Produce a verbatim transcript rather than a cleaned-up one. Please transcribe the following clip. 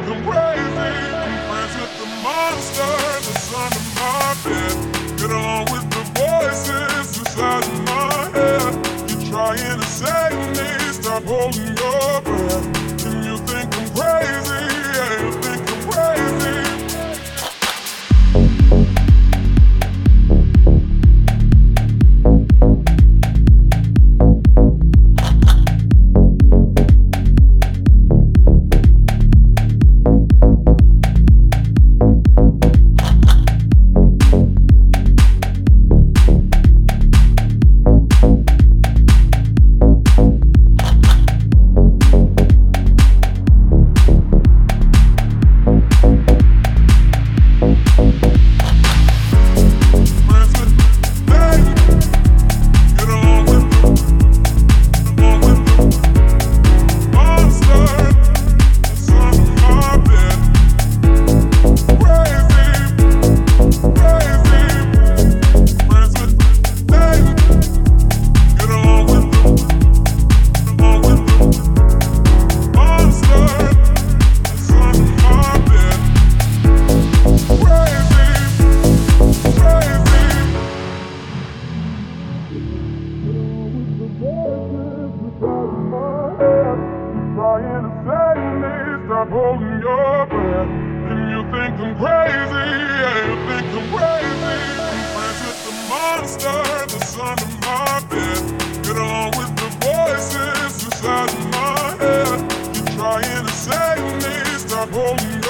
I'm crazy. I'm friends with the monster that's under my bed. Get along with the voices inside of my head. You're trying to save me, stop holding your breath. And you think I'm crazy, yeah, you think I'm crazy. Stop holding your breath. And you think I'm crazy, yeah, you think I'm crazy. I'm friends with the monster that's under my bed. Get along with the voices inside of my head. You're trying to save me, stop holding